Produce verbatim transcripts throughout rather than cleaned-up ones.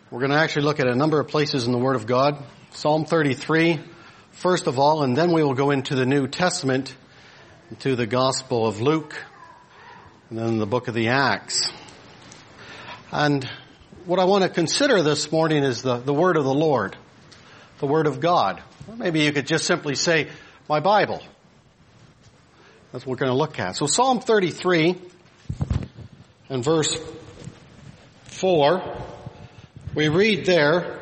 We're going to actually look at a number of places in the Word of God. Psalm thirty-three, first of all, and then we will go into the New Testament, into the Gospel of Luke, and then the book of the Acts. And what I want to consider this morning is the, the Word of the Lord, the Word of God. Or maybe you could just simply say, my Bible. That's what we're going to look at. So Psalm thirty-three and verse four, we read there,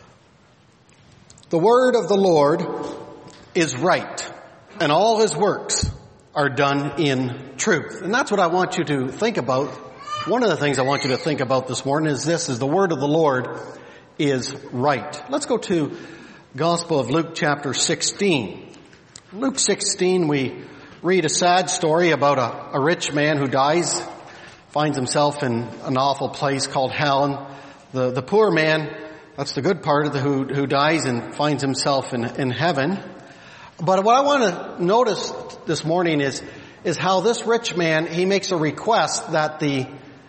the word of the Lord is right, and all his works are done in truth. And that's what I want you to think about. One of the things I want you to think about this morning is this, is the word of the Lord is right. Let's go to Gospel of Luke chapter sixteen. Luke sixteen, we read a sad story about a, a rich man who dies, finds himself in an awful place called hell. And the, the poor man, that's the good part of the who, who dies and finds himself in, in heaven. But what I want to notice this morning is, is how this rich man, he makes a request that the,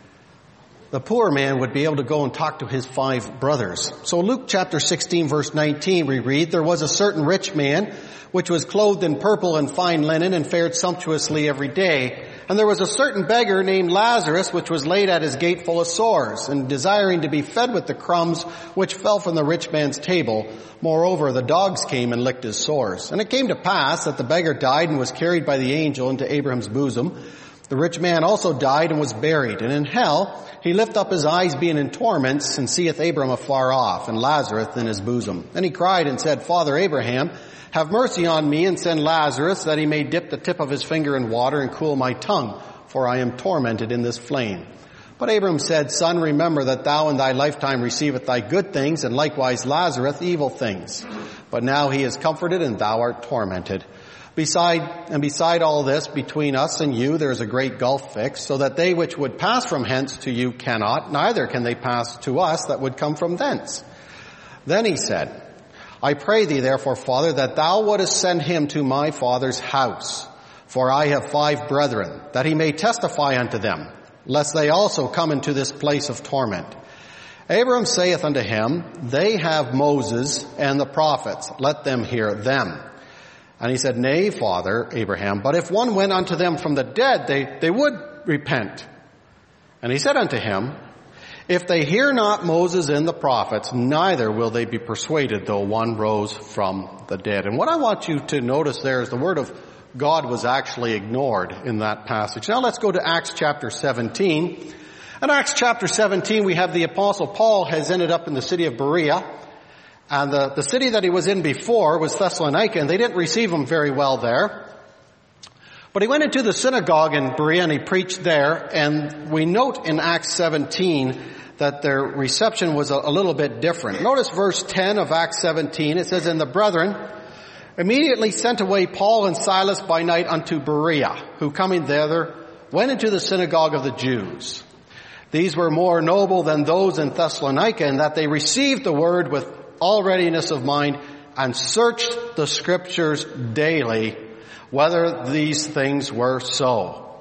the poor man would be able to go and talk to his five brothers. So Luke chapter sixteen verse nineteen, we read, there was a certain rich man which was clothed in purple and fine linen and fared sumptuously every day. And there was a certain beggar named Lazarus, which was laid at his gate full of sores, and desiring to be fed with the crumbs which fell from the rich man's table. Moreover, the dogs came and licked his sores. And it came to pass that the beggar died and was carried by the angel into Abraham's bosom. The rich man also died and was buried. And in hell he lift up his eyes, being in torments, and seeth Abraham afar off, and Lazarus in his bosom. Then he cried and said, Father Abraham, have mercy on me, and send Lazarus, that he may dip the tip of his finger in water and cool my tongue, for I am tormented in this flame. But Abraham said, Son, remember that thou in thy lifetime receivest thy good things, and likewise Lazarus evil things. But now he is comforted, and thou art tormented. Beside, and beside all this, between us and you, there is a great gulf fixed, so that they which would pass from hence to you cannot, neither can they pass to us that would come from thence. Then he said, I pray thee therefore, Father, that thou wouldest send him to my father's house. For I have five brethren, that he may testify unto them, lest they also come into this place of torment. Abraham saith unto him, They have Moses and the prophets, let them hear them. And he said, Nay, Father Abraham, but if one went unto them from the dead, they, they would repent. And he said unto him, If they hear not Moses and the prophets, neither will they be persuaded, though one rose from the dead. And what I want you to notice there is the word of God was actually ignored in that passage. Now let's go to Acts chapter seventeen. In Acts chapter seventeen, we have the apostle Paul has ended up in the city of Berea. And the, the city that he was in before was Thessalonica, and they didn't receive him very well there. But he went into the synagogue in Berea and he preached there, and we note in Acts seventeen that their reception was a, a little bit different. Notice verse ten of Acts seventeen. It says, And the brethren immediately sent away Paul and Silas by night unto Berea, who coming thither went into the synagogue of the Jews. These were more noble than those in Thessalonica, in that they received the word with all readiness of mind and searched the scriptures daily, whether these things were so.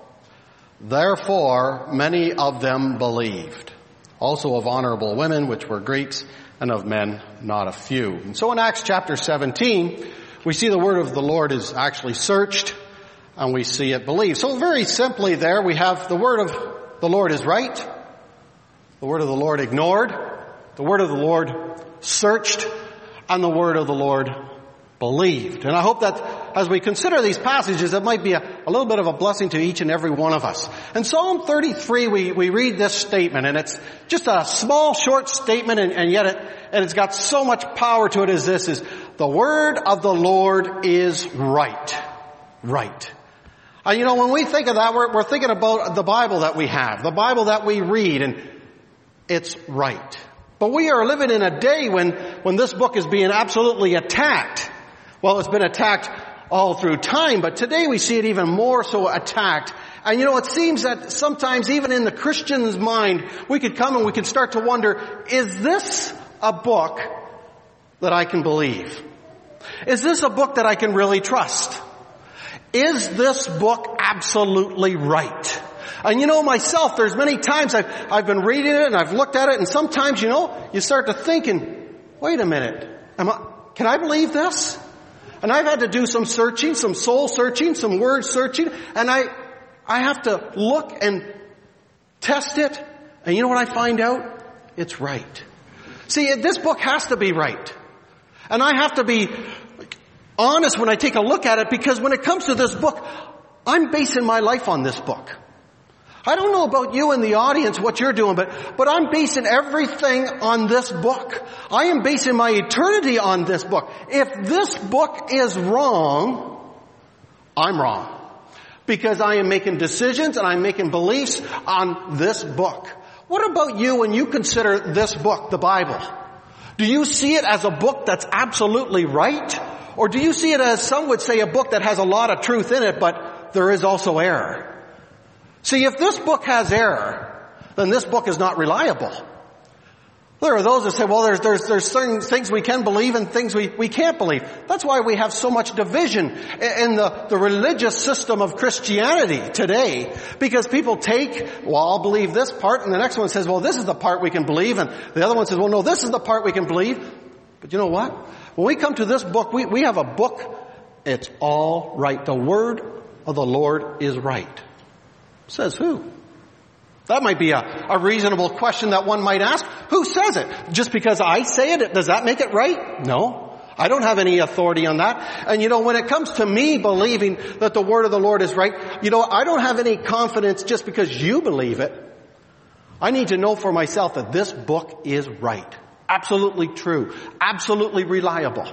Therefore, many of them believed, also of honorable women, which were Greeks, and of men not a few. And so in Acts chapter seventeen, we see the word of the Lord is actually searched, and we see it believed. So very simply there, we have the word of the Lord is right, the word of the Lord ignored, the word of the Lord searched, and the word of the Lord believed. And I hope that as we consider these passages, it might be a, a little bit of a blessing to each and every one of us. In Psalm thirty-three, we, we read this statement, and it's just a small, short statement, and, and yet it, and it's got so much power to it as this is, the word of the Lord is right. Right. And you know, when we think of that, we're, we're thinking about the Bible that we have, the Bible that we read, and it's right. But we are living in a day when, when this book is being absolutely attacked. Well, it's been attacked all through time, but today we see it even more so attacked. And you know, it seems that sometimes even in the Christian's mind, we could come and we could start to wonder, is this a book that I can believe? Is this a book that I can really trust? Is this book absolutely right? And you know myself, there's many times I've, I've been reading it and I've looked at it, and sometimes, you know, you start to thinking, wait a minute, am I, can I believe this? And I've had to do some searching, some soul searching, some word searching, and I, I have to look and test it, and you know what I find out? It's right. See, this book has to be right. And I have to be honest when I take a look at it, because when it comes to this book, I'm basing my life on this book. I don't know about you in the audience, what you're doing, but, but I'm basing everything on this book. I am basing my eternity on this book. If this book is wrong, I'm wrong. Because I am making decisions and I'm making beliefs on this book. What about you when you consider this book, the Bible? Do you see it as a book that's absolutely right? Or do you see it as, some would say, a book that has a lot of truth in it, but there is also error? See, if this book has error, then this book is not reliable. There are those that say, well, there's, there's, there's certain things we can believe and things we, we can't believe. That's why we have so much division in the, the religious system of Christianity today. Because people take, well, I'll believe this part, and the next one says, well, this is the part we can believe, and the other one says, well, no, this is the part we can believe. But you know what? When we come to this book, we, we have a book, it's all right. The word of the Lord is right. Says who? That might be a, a reasonable question that one might ask. Who says it? Just because I say it, does that make it right? No. I don't have any authority on that. And you know, when it comes to me believing that the word of the Lord is right, you know, I don't have any confidence just because you believe it. I need to know for myself that this book is right. Absolutely true. Absolutely reliable.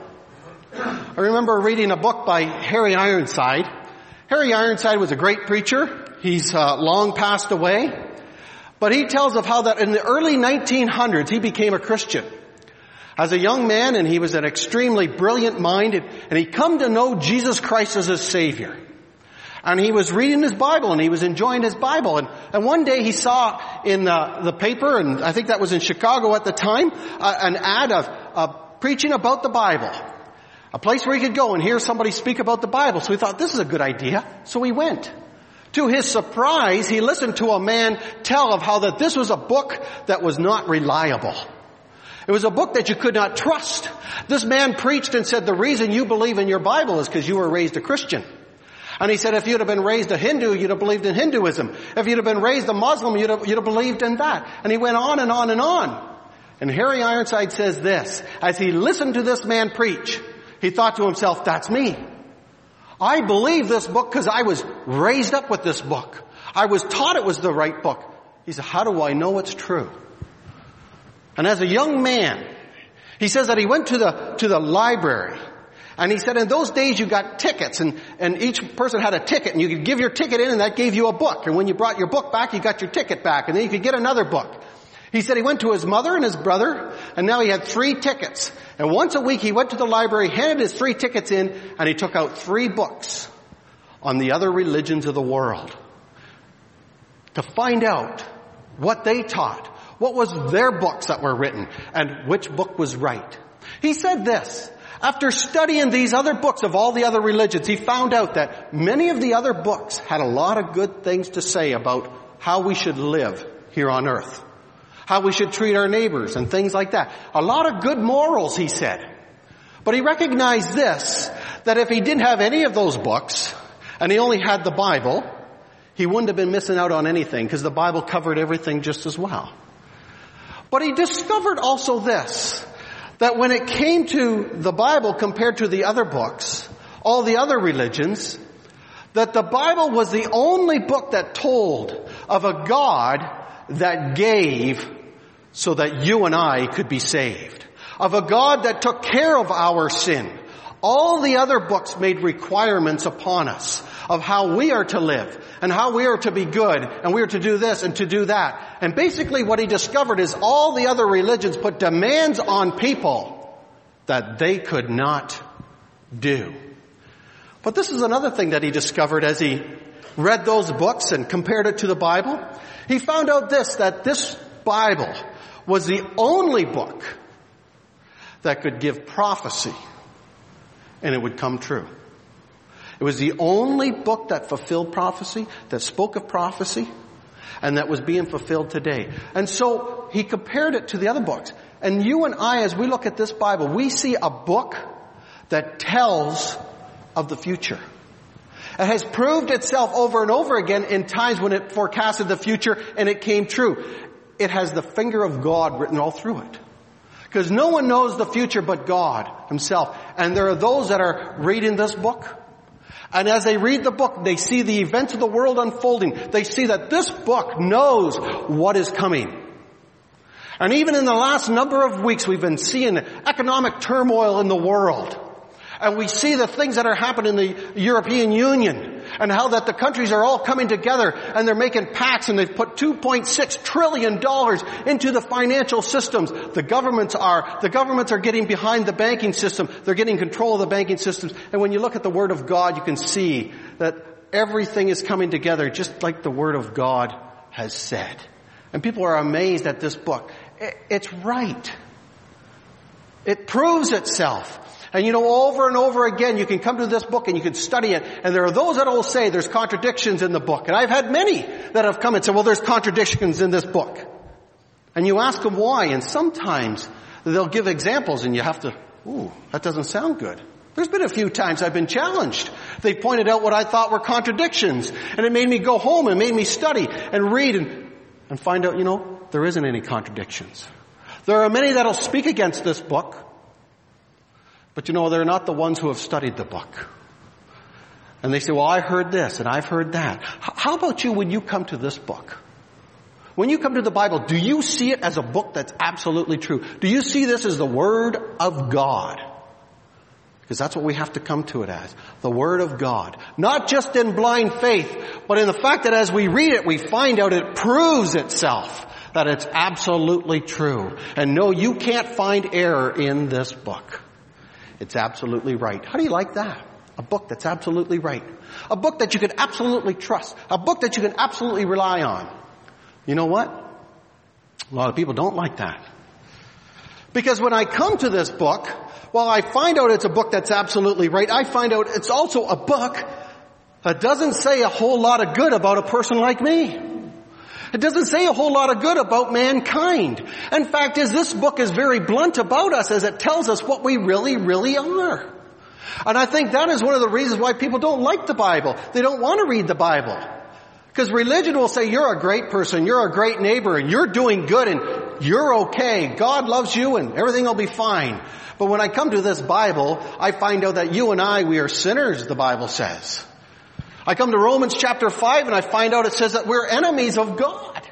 I remember reading a book by Harry Ironside. Harry Ironside was a great preacher. He's uh, long passed away. But he tells of how that in the early nineteen hundreds he became a Christian. As a young man, and he was an extremely brilliant mind, and he come to know Jesus Christ as his Savior. And he was reading his Bible, and he was enjoying his Bible. And, and one day he saw in uh, the paper, and I think that was in Chicago at the time, uh, an ad of uh, preaching about the Bible. A place where he could go and hear somebody speak about the Bible. So he thought, this is a good idea. So he went. To his surprise, he listened to a man tell of how that this was a book that was not reliable. It was a book that you could not trust. This man preached and said, the reason you believe in your Bible is because you were raised a Christian. And he said, if you'd have been raised a Hindu, you'd have believed in Hinduism. If you'd have been raised a Muslim, you'd have, you'd have believed in that. And he went on and on and on. And Harry Ironside says this, as he listened to this man preach, he thought to himself, that's me. I believe this book because I was raised up with this book. I was taught it was the right book. He said, how do I know it's true? And as a young man, he says that he went to the, to the library. And he said in those days you got tickets, and, and each person had a ticket, and you could give your ticket in and that gave you a book. And when you brought your book back, you got your ticket back, and then you could get another book. He said he went to his mother and his brother, and now he had three tickets. And once a week he went to the library, handed his three tickets in, and he took out three books on the other religions of the world to find out what they taught, what was their books that were written, and which book was right. He said this, after studying these other books of all the other religions, he found out that many of the other books had a lot of good things to say about how we should live here on earth. How we should treat our neighbors and things like that. A lot of good morals, he said. But he recognized this, that if he didn't have any of those books, and he only had the Bible, he wouldn't have been missing out on anything, because the Bible covered everything just as well. But he discovered also this, that when it came to the Bible compared to the other books, all the other religions, that the Bible was the only book that told of a God that gave so that you and I could be saved. Of a God that took care of our sin. All the other books made requirements upon us of how we are to live and how we are to be good and we are to do this and to do that. And basically what he discovered is all the other religions put demands on people that they could not do. But this is another thing that he discovered as he read those books and compared it to the Bible. He found out this, that this Bible was the only book that could give prophecy and it would come true. It was the only book that fulfilled prophecy, that spoke of prophecy, and that was being fulfilled today. And so he compared it to the other books. And you and I, as we look at this Bible, we see a book that tells of the future. It has proved itself over and over again in times when it forecasted the future and it came true. It has the finger of God written all through it. Because no one knows the future but God himself. And there are those that are reading this book. And as they read the book, they see the events of the world unfolding. They see that this book knows what is coming. And even in the last number of weeks, we've been seeing economic turmoil in the world. And we see the things that are happening in the European Union and how that the countries are all coming together and they're making pacts and they've put two point six trillion dollars into the financial systems. The governments are, the governments are getting behind the banking system. They're getting control of the banking systems. And when you look at the Word of God, you can see that everything is coming together just like the Word of God has said. And people are amazed at this book. It's right. It proves itself. And you know, over and over again, you can come to this book and you can study it. And there are those that will say there's contradictions in the book. And I've had many that have come and said, well, there's contradictions in this book. And you ask them why. And sometimes they'll give examples and you have to, ooh, that doesn't sound good. There's been a few times I've been challenged. They pointed out what I thought were contradictions. And it made me go home and made me study and read and, and find out, you know, there isn't any contradictions. There are many that'll speak against this book. But you know, they're not the ones who have studied the book. And they say, well, I heard this and I've heard that. How about you when you come to this book? When you come to the Bible, do you see it as a book that's absolutely true? Do you see this as the Word of God? Because that's what we have to come to it as. The Word of God. Not just in blind faith, but in the fact that as we read it, we find out it proves itself that it's absolutely true. And no, you can't find error in this book. It's absolutely right. How do you like that? A book that's absolutely right. A book that you can absolutely trust. A book that you can absolutely rely on. You know what? A lot of people don't like that. Because when I come to this book, while I find out it's a book that's absolutely right, I find out it's also a book that doesn't say a whole lot of good about a person like me. It doesn't say a whole lot of good about mankind. In fact, is this book is very blunt about us as it tells us what we really, really are. And I think that is one of the reasons why people don't like the Bible. They don't want to read the Bible. Because religion will say you're a great person, you're a great neighbor, and you're doing good, and you're okay. God loves you, and everything will be fine. But when I come to this Bible, I find out that you and I, we are sinners, the Bible says. I come to Romans chapter five and I find out it says that we're enemies of God.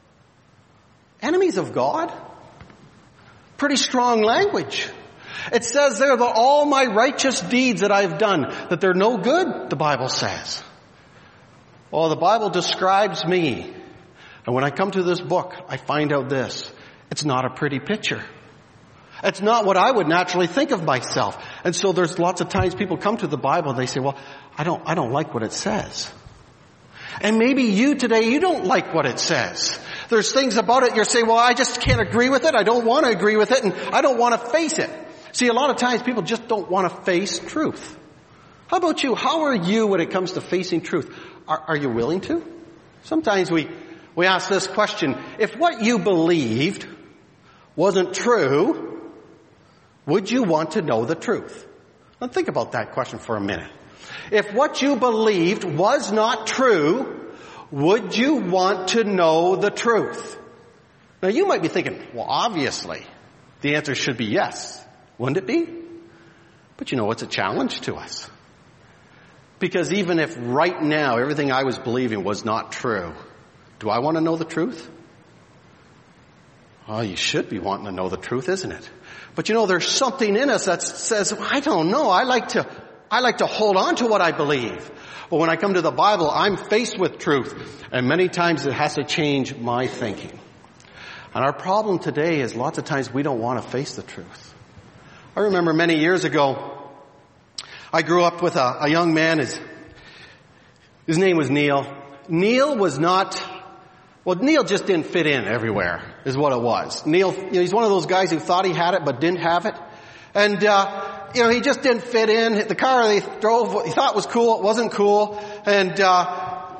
Enemies of God? Pretty strong language. It says there that all my righteous deeds that I've done, that they're no good, the Bible says. Oh, the Bible describes me. And when I come to this book, I find out this. It's not a pretty picture. It's not what I would naturally think of myself. And so there's lots of times people come to the Bible and they say, well, I don't, I don't like what it says. And maybe you today, you don't like what it says. There's things about it you're saying, well, I just can't agree with it. I don't want to agree with it and I don't want to face it. See, a lot of times people just don't want to face truth. How about you? How are you when it comes to facing truth? Are, are you willing to? Sometimes we, we ask this question, if what you believed wasn't true, would you want to know the truth? Now think about that question for a minute. If what you believed was not true, would you want to know the truth? Now you might be thinking, well, obviously, the answer should be yes. Wouldn't it be? But you know, it's a challenge to us. Because even if right now everything I was believing was not true, do I want to know the truth? Oh, you should be wanting to know the truth, isn't it? But you know, there's something in us that says, I don't know, I like to, I like to hold on to what I believe. But when I come to the Bible, I'm faced with truth. And many times it has to change my thinking. And our problem today is lots of times we don't want to face the truth. I remember many years ago, I grew up with a, a young man, his, his name was Neil. Neil was not, well, Neil just didn't fit in everywhere, is what it was. Neil, you know, he's one of those guys who thought he had it but didn't have it. And, uh, you know, he just didn't fit in. The car they drove, he thought was cool, it wasn't cool. And, uh,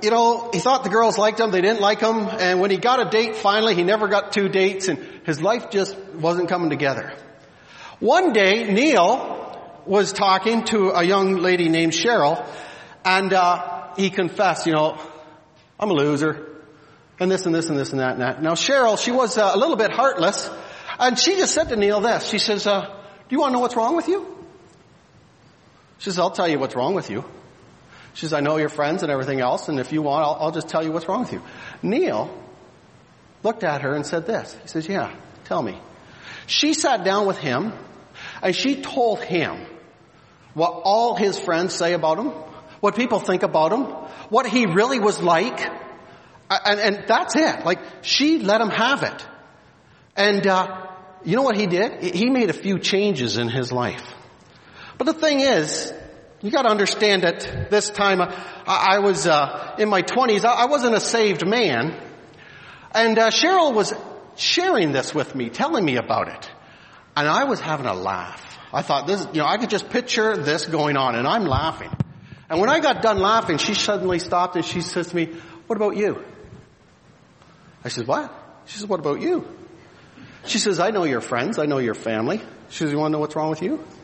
you know, he thought the girls liked him, they didn't like him, and when he got a date finally, he never got two dates, and his life just wasn't coming together. One day, Neil was talking to a young lady named Cheryl, and uh he confessed, you know, I'm a loser, and this and this and this and that and that. Now Cheryl, she was uh, a little bit heartless, and she just said to Neil this. She says, uh, do you want to know what's wrong with you? She says, I'll tell you what's wrong with you. She says, I know your friends and everything else, and if you want, I'll, I'll just tell you what's wrong with you. Neil looked at her and said this. He says, yeah, tell me. She sat down with him, and she told him what all his friends say about him, what people think about him, what he really was like, and, and that's it. Like, she let him have it. And uh you know what he did? He made a few changes in his life. But the thing is, you got to understand that this time uh, I was uh in my twenties. I wasn't a saved man. And uh, Cheryl was sharing this with me, telling me about it. And I was having a laugh. I thought, this, you know, I could just picture this going on, and I'm laughing. And when I got done laughing, she suddenly stopped and she says to me, what about you? I said, what? She says, what about you? She says, I know your friends. I know your family. She says, you want to know what's wrong with you?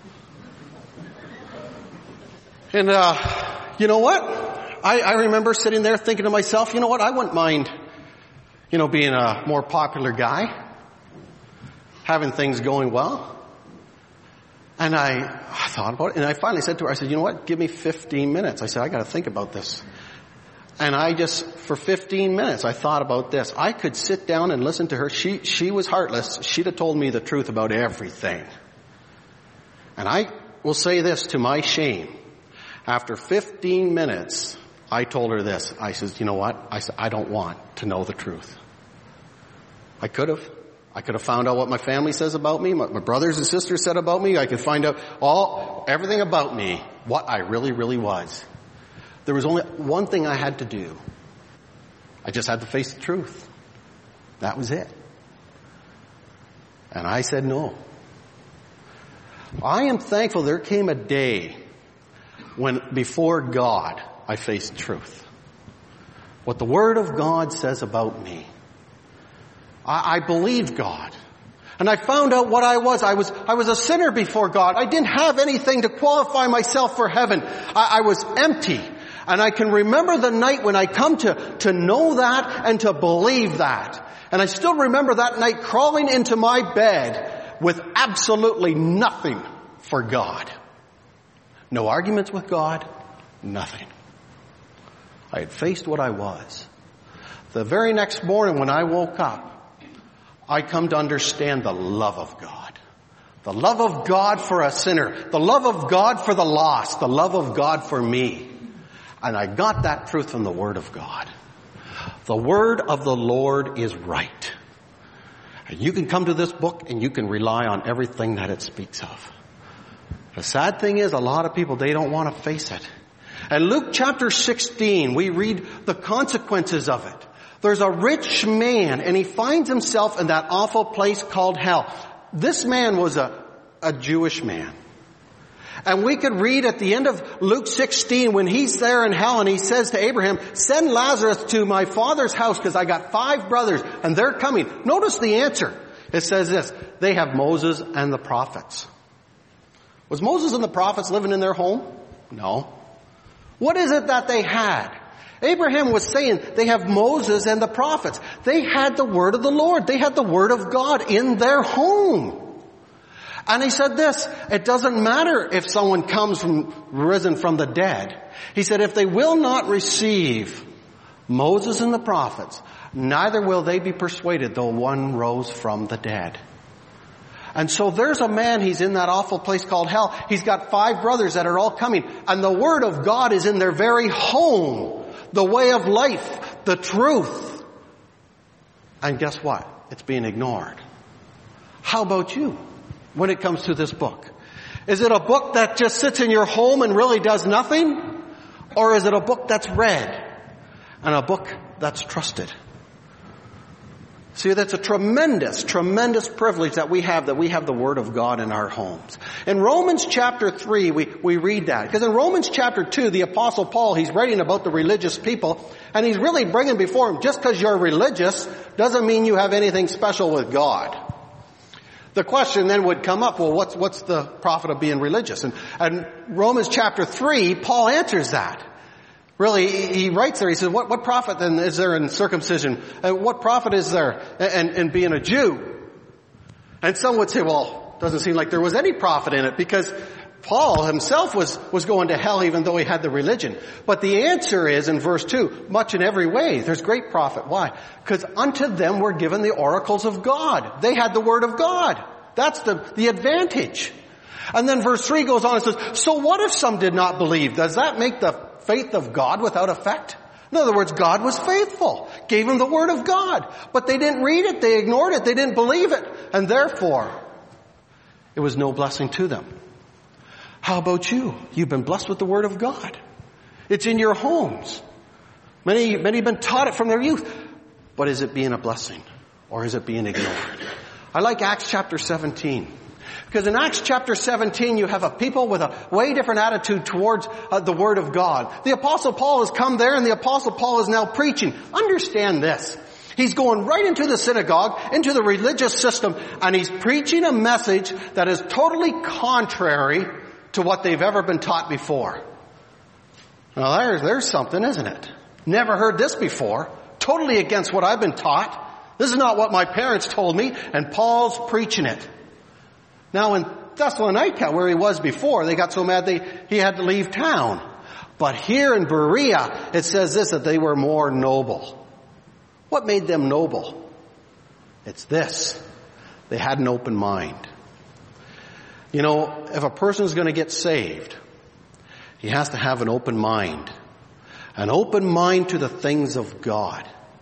And, uh, you know what? I, I remember sitting there thinking to myself, you know what? I wouldn't mind, you know, being a more popular guy, having things going well. And I, I thought about it, and I finally said to her, I said, you know what? Give me fifteen minutes. I said, I got to think about this. And I just, for fifteen minutes, I thought about this. I could sit down and listen to her. She, she was heartless. She'd have told me the truth about everything. And I will say this to my shame. After fifteen minutes, I told her this. I said, you know what? I said, I don't want to know the truth. I could have. I could have found out what my family says about me, what my brothers and sisters said about me. I could find out all, everything about me, what I really, really was. There was only one thing I had to do. I just had to face the truth. That was it. And I said no. I am thankful there came a day when before God I faced truth. What the Word of God says about me. I, I believed God. And I found out what I was. I was, I was a sinner before God. I didn't have anything to qualify myself for heaven. I, I was empty. And I can remember the night when I come to, to know that and to believe that. And I still remember that night crawling into my bed with absolutely nothing for God. No arguments with God, nothing. I had faced what I was. The very next morning when I woke up, I come to understand the love of God. The love of God for a sinner. The love of God for the lost. The love of God for me. And I got that truth from the Word of God. The Word of the Lord is right. And you can come to this book and you can rely on everything that it speaks of. The sad thing is, a lot of people, they don't want to face it. And Luke chapter sixteen, we read the consequences of it. There's a rich man, and he finds himself in that awful place called hell. This man was a, a Jewish man. And we could read at the end of Luke sixteen, when he's there in hell and he says to Abraham, send Lazarus to my father's house because I got five brothers and they're coming. Notice the answer. It says this, they have Moses and the prophets. Was Moses and the prophets living in their home? No. What is it that they had? Abraham was saying they have Moses and the prophets. They had the word of the Lord. They had the word of God in their home. And he said this, it doesn't matter if someone comes from, risen from the dead. He said, if they will not receive Moses and the prophets, neither will they be persuaded though one rose from the dead. And so there's a man, he's in that awful place called hell. He's got five brothers that are all coming. And the word of God is in their very home. The way of life, the truth. And guess what? It's being ignored. How about you when it comes to this book? Is it a book that just sits in your home and really does nothing? Or is it a book that's read and a book that's trusted? See, that's a tremendous, tremendous privilege that we have, that we have the Word of God in our homes. In Romans chapter three, we, we read that. Because in Romans chapter two, the Apostle Paul, he's writing about the religious people, and he's really bringing before them, just because you're religious doesn't mean you have anything special with God. The question then would come up, well, what's, what's the profit of being religious? And, and Romans chapter three, Paul answers that. Really, he writes there, he says, what, what profit then is there in circumcision? And what profit is there in, in being a Jew? And some would say, well, it doesn't seem like there was any profit in it, because Paul himself was, was going to hell even though he had the religion. But the answer is in verse two, much in every way, there's great profit. Why? Because unto them were given the oracles of God. They had the Word of God. That's the, the advantage. And then verse three goes on and says, so what if some did not believe? Does that make the faith of God without effect? In other words, God was faithful, gave them the Word of God, but they didn't read it, they ignored it, they didn't believe it, and therefore, it was no blessing to them. How about you? You've been blessed with the Word of God. It's in your homes. Many, many have been taught it from their youth, but is it being a blessing, or is it being ignored? I like Acts chapter seventeen. Because in Acts chapter seventeen, you have a people with a way different attitude towards uh, the Word of God. The Apostle Paul has come there, and the Apostle Paul is now preaching. Understand this. He's going right into the synagogue, into the religious system, and he's preaching a message that is totally contrary to what they've ever been taught before. Now there's, there's something, isn't it? Never heard this before. Totally against what I've been taught. This is not what my parents told me, and Paul's preaching it. Now in Thessalonica, where he was before, they got so mad they, he had to leave town. But here in Berea, it says this, that they were more noble. What made them noble? It's this. They had an open mind. You know, if a person's going to get saved, he has to have an open mind. An open mind to the things of God.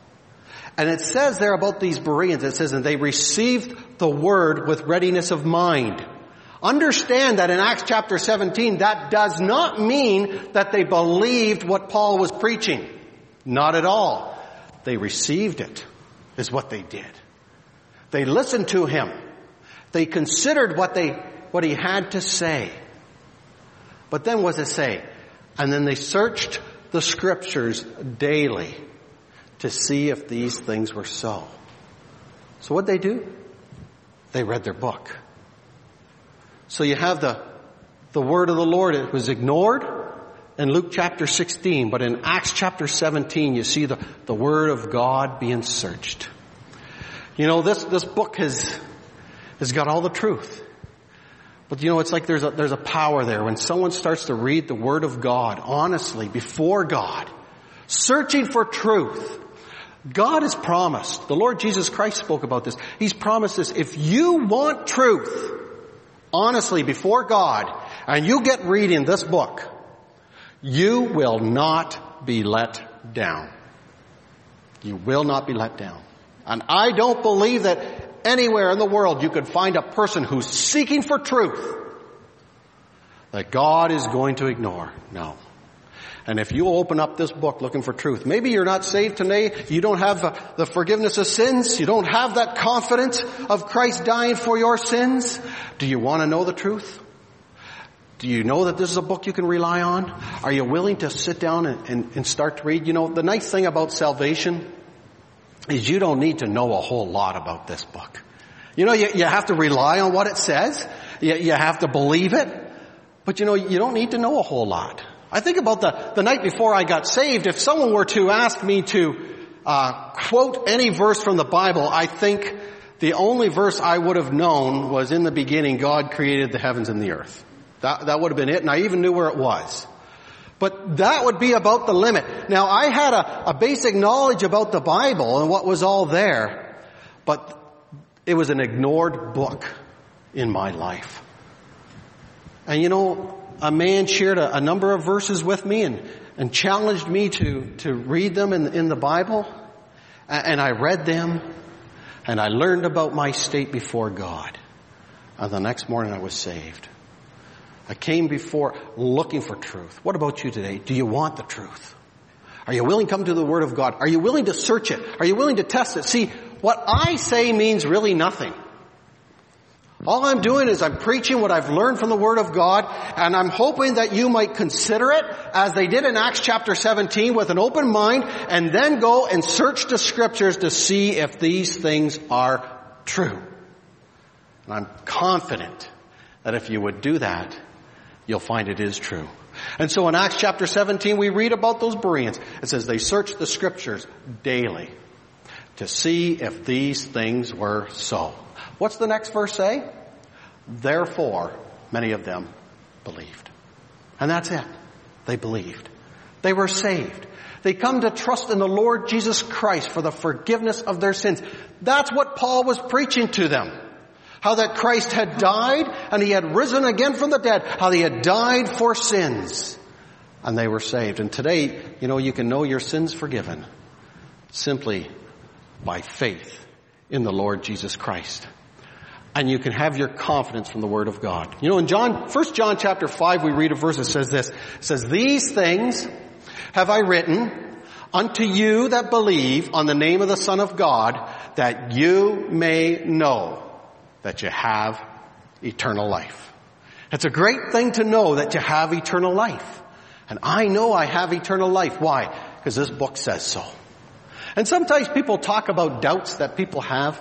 And it says there about these Bereans, it says, and they received the Word with readiness of mind. Understand that in Acts chapter seventeen, that does not mean that they believed what Paul was preaching. Not at all. They received it, is what they did. They listened to him. They considered what they, what he had to say. But then what does it say? And then they searched the Scriptures daily to see if these things were so. So what'd they do? They read their book. So you have the, the word of the Lord. It was ignored in Luke chapter sixteen, but in Acts chapter seventeen, you see the, the word of God being searched. You know, this, this book has, has got all the truth. But you know, it's like there's a, there's a power there. When someone starts to read the Word of God honestly before God, searching for truth, God has promised, the Lord Jesus Christ spoke about this, He's promised this, if you want truth, honestly before God, and you get reading this book, you will not be let down. You will not be let down. And I don't believe that anywhere in the world you could find a person who's seeking for truth that God is going to ignore. No. And if you open up this book looking for truth, maybe you're not saved today, you don't have the forgiveness of sins, you don't have that confidence of Christ dying for your sins. Do you want to know the truth? Do you know that this is a book you can rely on? Are you willing to sit down and, and, and start to read? You know, the nice thing about salvation is you don't need to know a whole lot about this book. You know, you, you have to rely on what it says. You, you have to believe it. But you know, you don't need to know a whole lot. I think about the, the night before I got saved, if someone were to ask me to uh, quote any verse from the Bible, I think the only verse I would have known was, in the beginning, God created the heavens and the earth. That, that would have been it, and I even knew where it was. But that would be about the limit. Now, I had a, a basic knowledge about the Bible and what was all there, but it was an ignored book in my life. And you know, a man shared a, a number of verses with me and, and challenged me to, to read them in, in the Bible. And I read them, and I learned about my state before God. And the next morning I was saved. I came before looking for truth. What about you today? Do you want the truth? Are you willing to come to the Word of God? Are you willing to search it? Are you willing to test it? See, what I say means really nothing. All I'm doing is I'm preaching what I've learned from the Word of God, and I'm hoping that you might consider it as they did in Acts chapter seventeen with an open mind, and then go and search the Scriptures to see if these things are true. And I'm confident that if you would do that, you'll find it is true. And so in Acts chapter seventeen, we read about those Bereans. It says they searched the Scriptures daily to see if these things were so. What's the next verse say? Therefore, many of them believed. And that's it. They believed. They were saved. They come to trust in the Lord Jesus Christ for the forgiveness of their sins. That's what Paul was preaching to them. How that Christ had died and he had risen again from the dead. How he had died for sins. And they were saved. And today, you know, you can know your sins forgiven simply by faith in the Lord Jesus Christ. And you can have your confidence from the Word of God. You know, in John, First John chapter five, we read a verse that says this. It says, these things have I written unto you that believe on the name of the Son of God, that you may know that you have eternal life. It's a great thing to know that you have eternal life. And I know I have eternal life. Why? Because this book says so. And sometimes people talk about doubts that people have.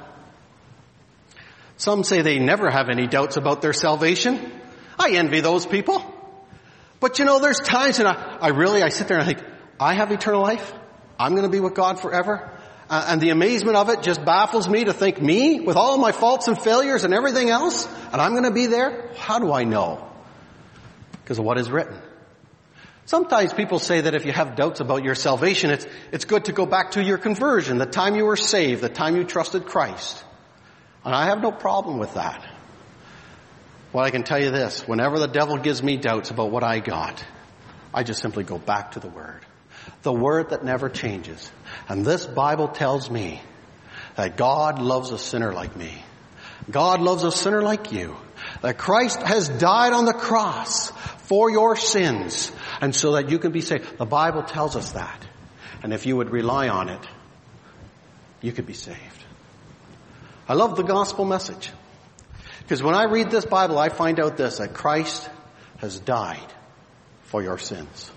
Some say they never have any doubts about their salvation. I envy those people. But you know, there's times when I, I really, I sit there and I think, I have eternal life. I'm going to be with God forever. Uh, and the amazement of it just baffles me to think me, with all my faults and failures and everything else, and I'm going to be there? How do I know? Because of what is written. Sometimes people say that if you have doubts about your salvation, it's, it's good to go back to your conversion, the time you were saved, the time you trusted Christ. And I have no problem with that. Well, I can tell you this, whenever the devil gives me doubts about what I got, I just simply go back to the Word. The Word that never changes. And this Bible tells me that God loves a sinner like me. God loves a sinner like you. That Christ has died on the cross for your sins. And so that you can be saved. The Bible tells us that. And if you would rely on it, you could be saved. I love the gospel message. Because when I read this Bible, I find out this, that Christ has died for your sins.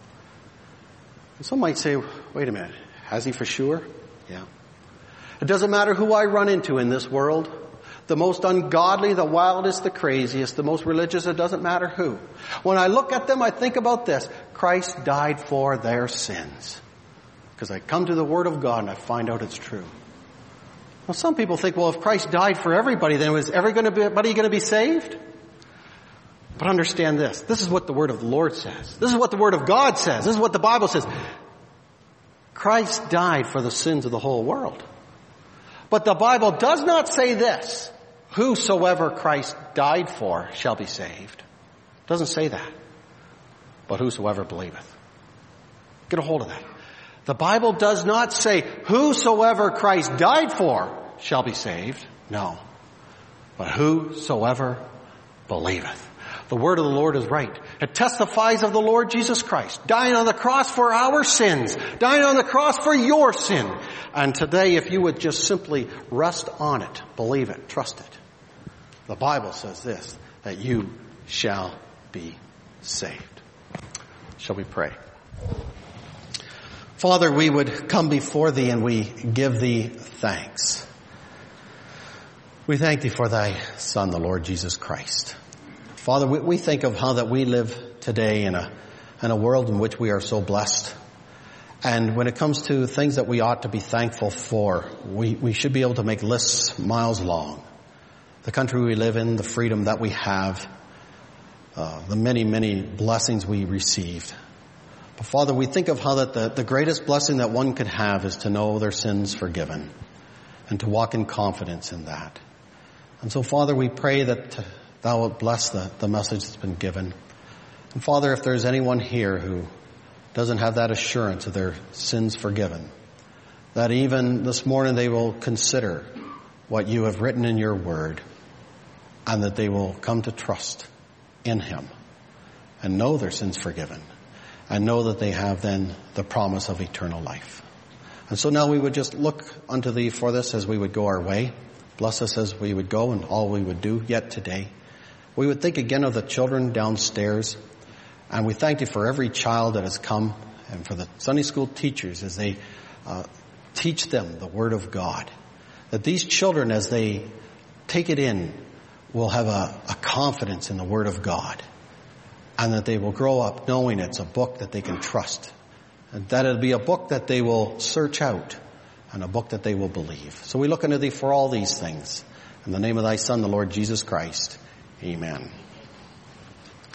And some might say, wait a minute, has he for sure? Yeah. It doesn't matter who I run into in this world. The most ungodly, the wildest, the craziest, the most religious, it doesn't matter who. When I look at them, I think about this. Christ died for their sins. Because I come to the Word of God and I find out it's true. Well, some people think, well, if Christ died for everybody, then was everybody going to be saved? But understand this. This is what the Word of the Lord says. This is what the Word of God says. This is what the Bible says. Christ died for the sins of the whole world. But the Bible does not say this. Whosoever Christ died for shall be saved. It doesn't say that. But whosoever believeth. Get a hold of that. The Bible does not say whosoever Christ died for shall be saved. No. But whosoever believeth. The word of the Lord is right. It testifies of the Lord Jesus Christ, dying on the cross for our sins, dying on the cross for your sin. And today, if you would just simply rest on it, believe it, trust it, the Bible says this, that you shall be saved. Shall we pray? Father, we would come before Thee and we give Thee thanks. We thank Thee for Thy Son, the Lord Jesus Christ. Father, we, we think of how that we live today in a, in a world in which we are so blessed. And when it comes to things that we ought to be thankful for, we, we should be able to make lists miles long. The country we live in, the freedom that we have, uh, the many, many blessings we received. But Father, we think of how that the, the greatest blessing that one could have is to know their sins forgiven and to walk in confidence in that. And so, Father, we pray that Thou wilt bless the, the message that's been given. And Father, if there's anyone here who doesn't have that assurance of their sins forgiven, that even this morning they will consider what You have written in Your Word and that they will come to trust in Him and know their sins forgiven and know that they have then the promise of eternal life. And so now we would just look unto thee for this as we would go our way. Bless us as we would go and all we would do yet today. We would think again of the children downstairs. And we thank you for every child that has come and for the Sunday school teachers as they uh, teach them the Word of God. That these children, as they take it in, will have a, a confidence in the Word of God. And that they will grow up knowing it's a book that they can trust. And that it'll be a book that they will search out and a book that they will believe. So we look unto thee for all these things. In the name of thy Son, the Lord Jesus Christ. Amen.